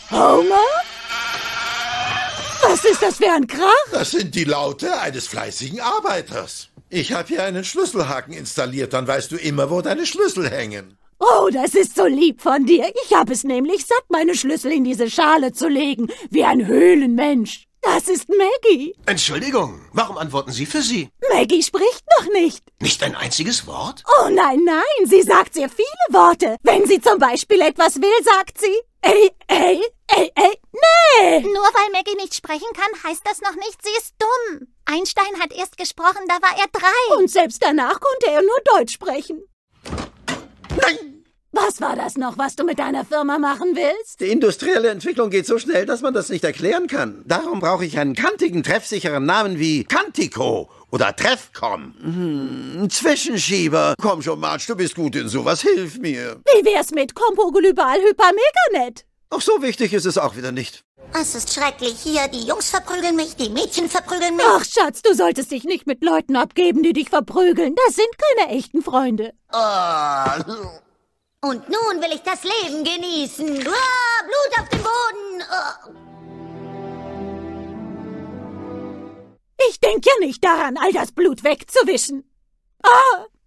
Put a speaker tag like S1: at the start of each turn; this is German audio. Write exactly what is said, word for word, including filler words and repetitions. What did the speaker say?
S1: Homer? Was ist das für ein Krach?
S2: Das sind die Laute eines fleißigen Arbeiters. Ich habe hier einen Schlüsselhaken installiert, dann weißt du immer, wo deine Schlüssel hängen.
S1: Oh, das ist so lieb von dir. Ich habe es nämlich satt, meine Schlüssel in diese Schale zu legen, wie ein Höhlenmensch. Das ist Maggie.
S3: Entschuldigung, warum antworten Sie für sie?
S1: Maggie spricht noch nicht.
S3: Nicht ein einziges Wort?
S1: Oh nein, nein, sie sagt sehr viele Worte. Wenn sie zum Beispiel etwas will, sagt sie, ey, ey, ey, ey, nee.
S4: Nur weil Maggie nicht sprechen kann, heißt das noch nicht, sie ist dumm. Einstein hat erst gesprochen, da war er drei.
S1: Und selbst danach konnte er nur Deutsch sprechen.
S2: Nein!
S1: Was war das noch, was du mit deiner Firma machen willst?
S5: Die industrielle Entwicklung geht so schnell, dass man das nicht erklären kann. Darum brauche ich einen kantigen, treffsicheren Namen wie Kantico oder Treffcom. Hm, Zwischenschieber. Komm schon, Marge, du bist gut in sowas. Hilf mir.
S1: Wie wär's mit Kompoglybalhypermeganet?
S5: Ach, so wichtig ist es auch wieder nicht.
S6: Es ist schrecklich hier. Die Jungs verprügeln mich, die Mädchen verprügeln mich.
S1: Ach, Schatz, du solltest dich nicht mit Leuten abgeben, die dich verprügeln. Das sind keine echten Freunde.
S2: Oh.
S6: Und nun will ich das Leben genießen. Uah, Blut auf dem Boden. Oh.
S1: Ich denk ja nicht daran, all das Blut wegzuwischen. Ah!